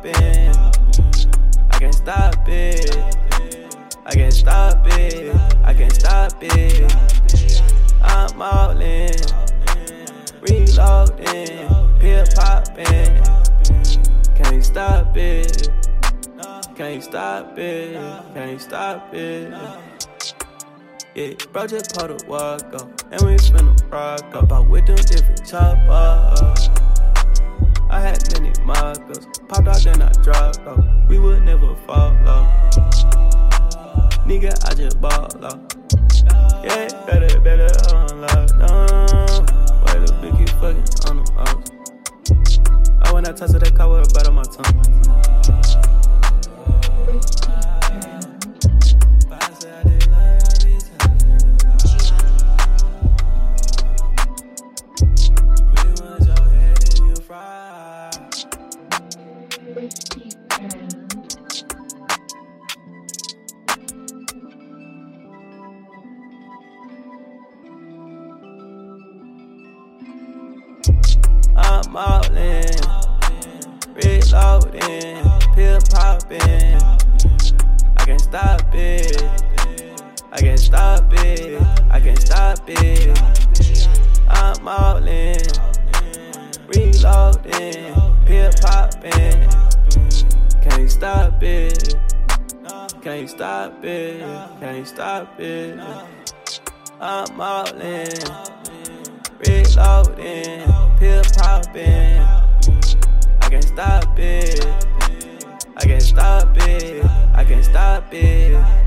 poppin'. I can't stop it. I can't stop it. I can't stop it. I'm all in, reloading, pill poppin'. Can't stop it. Can't stop it. Can't stop it. Yeah, bro just pulled the walk up, and we finna rock up. Out with them different choppers. I had many markers, popped out then I dropped off. We would never fall off. Nigga, I just ball off. Yeah, better on lockdown. Why the bitch keep fucking on them hoes? Oh, when I touch that car with a butt on my tongue. I'm all in, reloading, pill poppin'. I can't stop it. I can't stop it. I can't stop it. I'm all in, reloading, pill poppin'. Can't stop it. Can't stop it. Can't stop it. I'm all in, reloading, pill poppin'. I can't stop it. I can't stop it. I can't stop it.